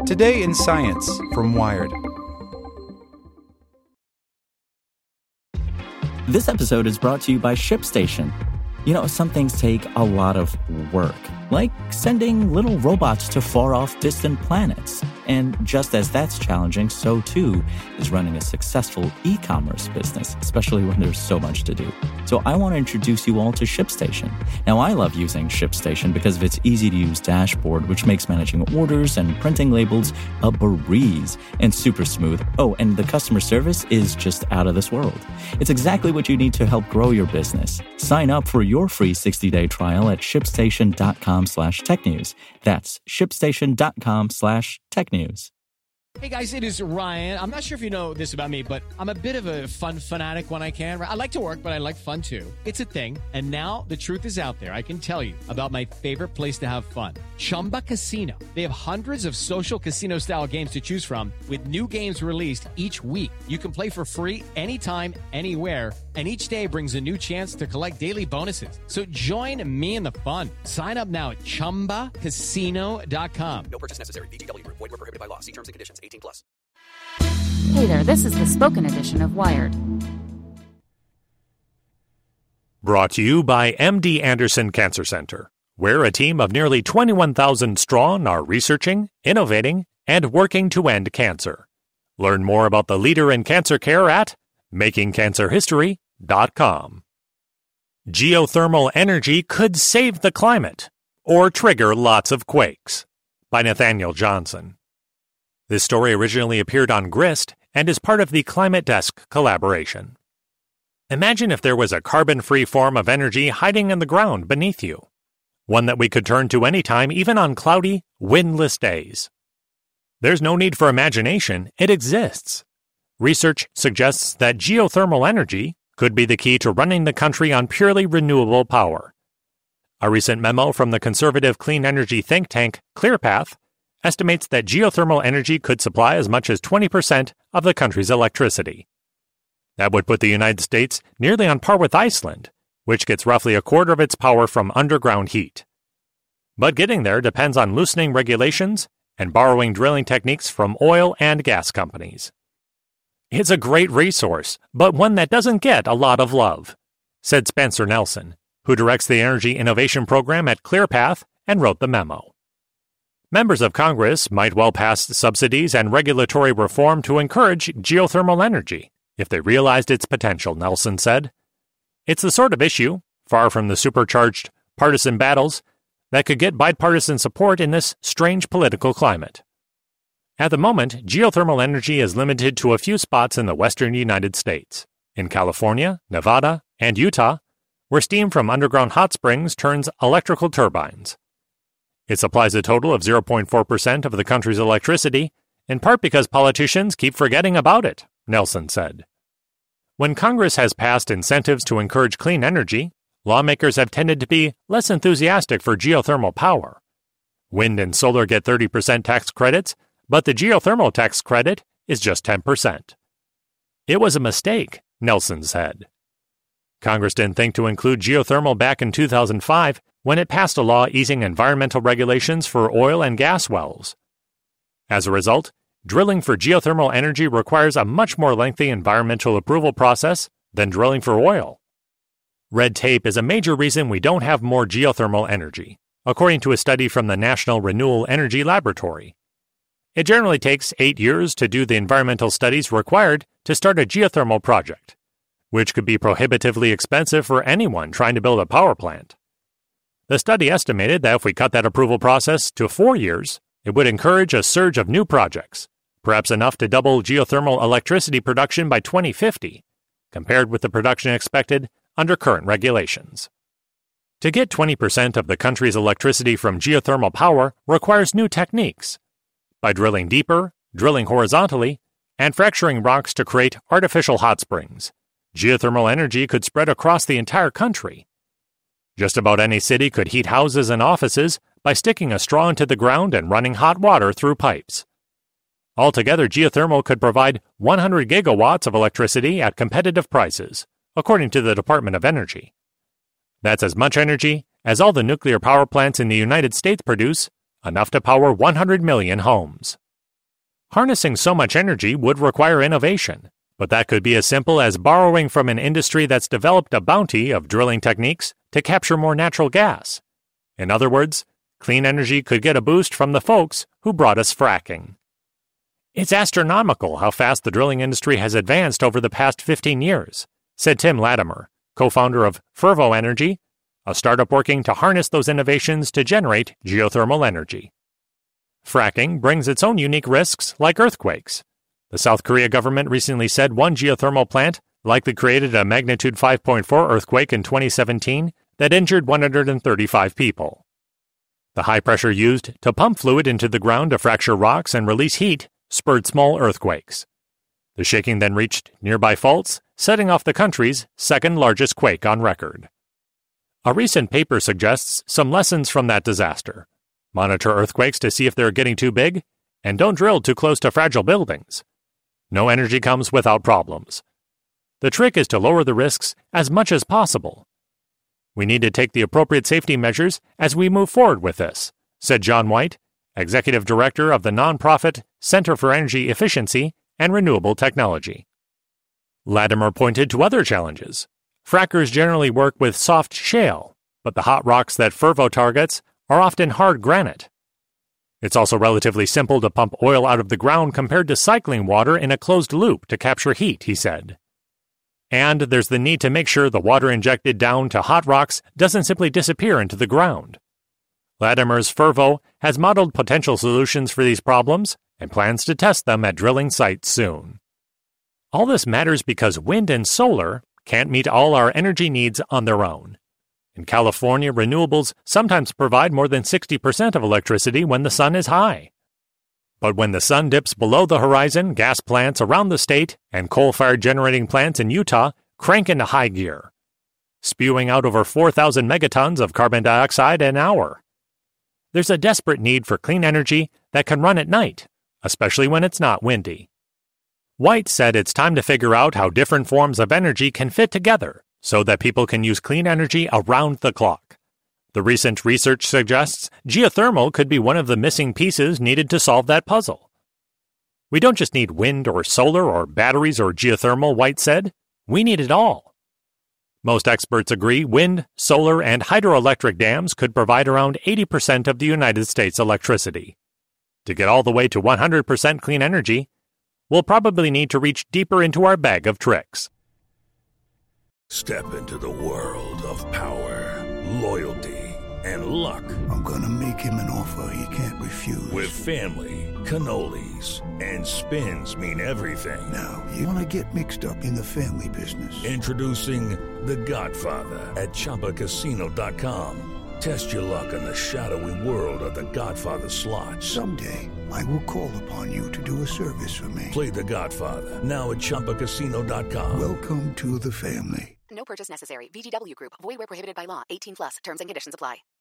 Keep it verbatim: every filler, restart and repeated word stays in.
Today in Science from Wired. This episode is brought to you by ShipStation. You know, some things take a lot of work, like sending little robots to far-off distant planets. And just as that's challenging, so too is running a successful e-commerce business, especially when there's so much to do. So I want to introduce you all to ShipStation. Now, I love using ShipStation because of its easy-to-use dashboard, which makes managing orders and printing labels a breeze and super smooth. Oh, and the customer service is just out of this world. It's exactly what you need to help grow your business. Sign up for your free sixty-day trial at shipstation.com slash technews. That's shipstation.com slash technews. Hey guys, it is Ryan. I'm not sure if you know this about me, but I'm a bit of a fun fanatic when I can. I like to work, but I like fun too. It's a thing. And now the truth is out there. I can tell you about my favorite place to have fun. Chumba Casino. They have hundreds of social casino style games to choose from with new games released each week. You can play for free anytime, anywhere. And each day brings a new chance to collect daily bonuses. So join me in the fun. Sign up now at chumba casino dot com. No purchase necessary. V G W Group. Void where prohibited by law. See terms and conditions. eighteen plus. Hey there, this is the spoken edition of Wired. Brought to you by M D Anderson Cancer Center, where a team of nearly twenty-one thousand strong are researching, innovating, and working to end cancer. Learn more about the leader in cancer care at making cancer history dot com. Geothermal energy could save the climate or trigger lots of quakes, by Nathaniel Johnson. This story originally appeared on Grist and is part of the Climate Desk collaboration. Imagine if there was a carbon-free form of energy hiding in the ground beneath you, one that we could turn to anytime, even on cloudy, windless days. There's no need for imagination, it exists. Research suggests that geothermal energy could be the key to running the country on purely renewable power. A recent memo from the conservative clean energy think tank ClearPath estimates that geothermal energy could supply as much as twenty percent of the country's electricity. That would put the United States nearly on par with Iceland, which gets roughly a quarter of its power from underground heat. But getting there depends on loosening regulations and borrowing drilling techniques from oil and gas companies. It's a great resource, but one that doesn't get a lot of love, said Spencer Nelson, who directs the Energy Innovation Program at ClearPath and wrote the memo. Members of Congress might well pass subsidies and regulatory reform to encourage geothermal energy if they realized its potential, Nelson said. It's the sort of issue, far from the supercharged partisan battles, that could get bipartisan support in this strange political climate. At the moment, geothermal energy is limited to a few spots in the western United States, in California, Nevada, and Utah, where steam from underground hot springs turns electrical turbines. It supplies a total of zero point four percent of the country's electricity, in part because politicians keep forgetting about it, Nelson said. When Congress has passed incentives to encourage clean energy, lawmakers have tended to be less enthusiastic for geothermal power. Wind and solar get thirty percent tax credits, but the geothermal tax credit is just ten percent. It was a mistake, Nelson said. Congress didn't think to include geothermal back in two thousand five when it passed a law easing environmental regulations for oil and gas wells. As a result, drilling for geothermal energy requires a much more lengthy environmental approval process than drilling for oil. Red tape is a major reason we don't have more geothermal energy, according to a study from the National Renewable Energy Laboratory. It generally takes eight years to do the environmental studies required to start a geothermal project, which could be prohibitively expensive for anyone trying to build a power plant. The study estimated that if we cut that approval process to four years, it would encourage a surge of new projects, perhaps enough to double geothermal electricity production by twenty fifty, compared with the production expected under current regulations. To get twenty percent of the country's electricity from geothermal power requires new techniques. By drilling deeper, drilling horizontally, and fracturing rocks to create artificial hot springs, geothermal energy could spread across the entire country. Just about any city could heat houses and offices by sticking a straw into the ground and running hot water through pipes. Altogether, geothermal could provide one hundred gigawatts of electricity at competitive prices, according to the Department of Energy. That's as much energy as all the nuclear power plants in the United States produce, enough to power one hundred million homes. Harnessing so much energy would require innovation, but that could be as simple as borrowing from an industry that's developed a bounty of drilling techniques to capture more natural gas. In other words, clean energy could get a boost from the folks who brought us fracking. It's astronomical how fast the drilling industry has advanced over the past fifteen years, said Tim Latimer, co-founder of Fervo Energy, a startup working to harness those innovations to generate geothermal energy. Fracking brings its own unique risks like earthquakes. The South Korea government recently said one geothermal plant likely created a magnitude five point four earthquake in twenty seventeen that injured one hundred thirty-five people. The high pressure used to pump fluid into the ground to fracture rocks and release heat spurred small earthquakes. The shaking then reached nearby faults, setting off the country's second largest quake on record. A recent paper suggests some lessons from that disaster. Monitor earthquakes to see if they're getting too big, and don't drill too close to fragile buildings. No energy comes without problems. The trick is to lower the risks as much as possible. We need to take the appropriate safety measures as we move forward with this, said John White, Executive Director of the nonprofit Center for Energy Efficiency and Renewable Technology. Latimer pointed to other challenges. Frackers generally work with soft shale, but the hot rocks that Fervo targets are often hard granite. It's also relatively simple to pump oil out of the ground compared to cycling water in a closed loop to capture heat, he said. And there's the need to make sure the water injected down to hot rocks doesn't simply disappear into the ground. Latimer's Fervo has modeled potential solutions for these problems and plans to test them at drilling sites soon. All this matters because wind and solar can't meet all our energy needs on their own. In California, renewables sometimes provide more than sixty percent of electricity when the sun is high. But when the sun dips below the horizon, gas plants around the state and coal-fired generating plants in Utah crank into high gear, spewing out over four thousand megatons of carbon dioxide an hour. There's a desperate need for clean energy that can run at night, especially when it's not windy. White said it's time to figure out how different forms of energy can fit together so that people can use clean energy around the clock. The recent research suggests geothermal could be one of the missing pieces needed to solve that puzzle. We don't just need wind or solar or batteries or geothermal, White said. We need it all. Most experts agree wind, solar, and hydroelectric dams could provide around eighty percent of the United States' electricity. To get all the way to one hundred percent clean energy, we'll probably need to reach deeper into our bag of tricks. Step into the world of power, loyalty, and luck. I'm gonna make him an offer he can't refuse. With family, cannolis, and spins mean everything. Now, you wanna get mixed up in the family business. Introducing The Godfather at Chumba Casino dot com. Test your luck in the shadowy world of The Godfather slot. Someday, I will call upon you to do a service for me. Play The Godfather, now at Chumba Casino dot com. Welcome to the family. No purchase necessary. V G W Group. Void where prohibited by law. eighteen plus. Terms and conditions apply.